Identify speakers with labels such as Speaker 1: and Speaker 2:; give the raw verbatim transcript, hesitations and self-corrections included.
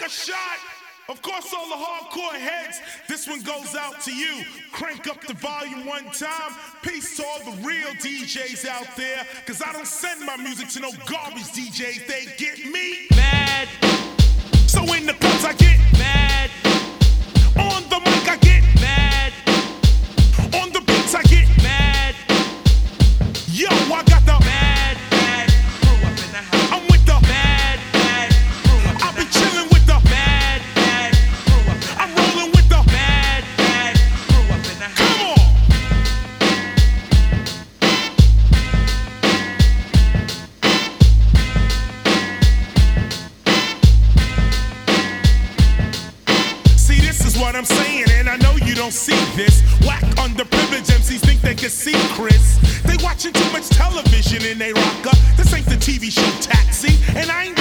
Speaker 1: a shot. Of course, all the hardcore heads, this one goes out to you. Crank up the volume one time. Peace to all the real D Js out there, cause I don't send my music to no garbage D Js. They get me
Speaker 2: mad.
Speaker 1: So in the clubs I get
Speaker 2: mad.
Speaker 1: On the mic I get
Speaker 2: mad.
Speaker 1: On the beats I get
Speaker 2: mad.
Speaker 1: Yo, I got the
Speaker 2: mad, mad crew up in the house.
Speaker 1: I'm with the
Speaker 2: mad, mad crew up
Speaker 1: I'll
Speaker 2: in
Speaker 1: be
Speaker 2: the
Speaker 1: chilling
Speaker 2: house.
Speaker 1: with the
Speaker 2: mad, mad crew up in the
Speaker 1: I'm
Speaker 2: house.
Speaker 1: rolling with the
Speaker 2: mad, mad crew up in the house.
Speaker 1: Come on. See, this is what I'm saying, and I know you don't see this. Whack underprivileged M Cs think they can see Chris. They watching too much television in they rocker. This ain't the T V show Taxi, and I ain't